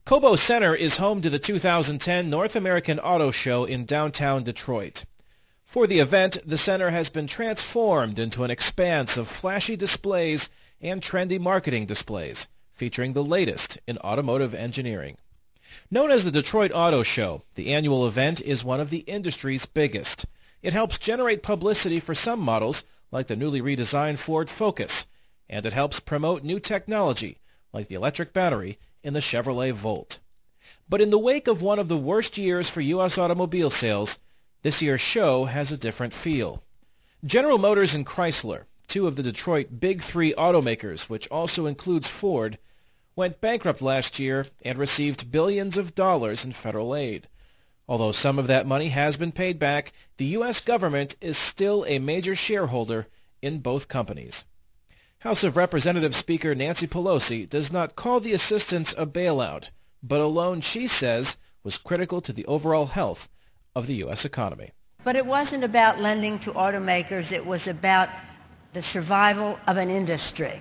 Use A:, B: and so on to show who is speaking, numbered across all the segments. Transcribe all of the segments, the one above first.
A: Cobo Center is home to the 2010 North American Auto Show in downtown Detroit. For the event, the center has been transformed into an expanse of flashy displays and trendy marketing displays, featuring the latest in automotive engineering. Known as the Detroit Auto Show, the annual event is one of the industry's biggest. It helps generate publicity for some models, like the newly redesigned Ford Focus, and it helps promote new technology, like the electric battery in the Chevrolet Volt. But in the wake of one of the worst years for U.S. automobile sales, this year's show has a different feel. General Motors and Chrysler, two of the Detroit Big Three automakers, which also includes Ford, went bankrupt last year and received billions of dollars in federal aid. Although some of that money has been paid back, the U.S. government is still a major shareholder in both companies. House of Representatives Speaker Nancy Pelosi does not call the assistance a bailout, but a loan she says was critical to the overall health of the U.S. economy.
B: But it wasn't about lending to automakers. It was about the survival of an industry.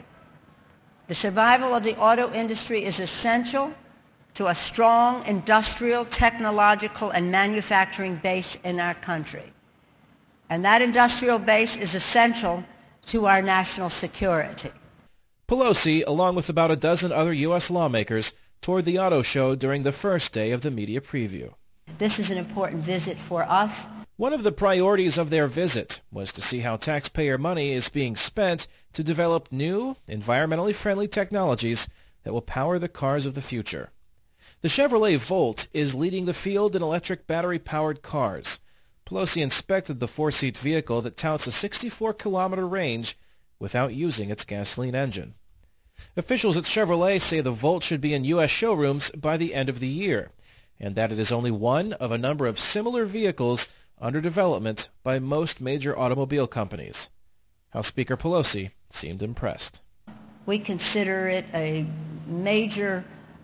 B: The survival of the auto industry is essential to a strong industrial, technological, and manufacturing base in our country. And that industrial base is essential to our national security.
A: Pelosi, along with about a dozen other U.S. lawmakers, toured the auto show during the first day of the media preview.
B: This is an important visit for us.
A: One of the priorities of their visit was to see how taxpayer money is being spent to develop new, environmentally friendly technologies that will power the cars of the future. The Chevrolet Volt is leading the field in electric battery-powered cars. Pelosi inspected the four-seat vehicle that touts a 64-kilometer range without using its gasoline engine. Officials at Chevrolet say the Volt should be in U.S. showrooms by the end of the year, and that it is only one of a number of similar vehicles under development by most major automobile companies. House Speaker Pelosi seemed impressed.
B: We consider it a major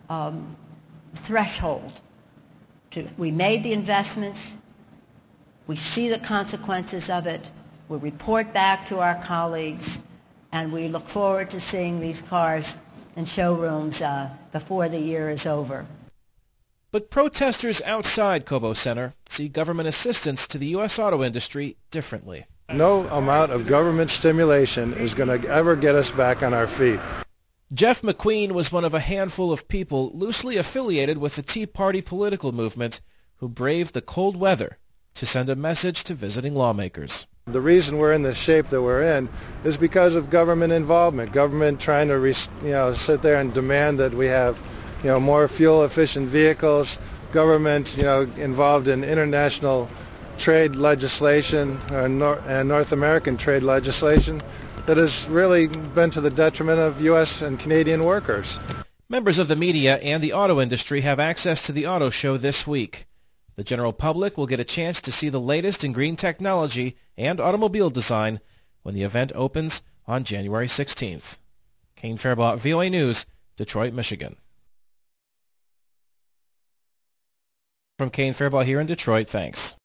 B: threshold. We made the investments. We see the consequences of it. We report back to our colleagues, and we look forward to seeing these cars in showrooms before the year is over.
A: But protesters outside Cobo Center see government assistance to the U.S. auto industry differently.
C: No amount of government stimulation is going to ever get us back on our feet.
A: Jeff McQueen was one of a handful of people loosely affiliated with the Tea Party political movement who braved the cold weather to send a message to visiting lawmakers.
C: The reason we're in the shape that we're in is because of government involvement, government trying to sit there and demand that we have more fuel-efficient vehicles, government involved in international trade legislation and North American trade legislation that has really been to the detriment of U.S. and Canadian workers.
A: Members of the media and the auto industry have access to the auto show this week. The general public will get a chance to see the latest in green technology and automobile design when the event opens on January 16th. Kane Faribault, VOA News, Detroit, Michigan. From Kane Faribault here in Detroit, thanks.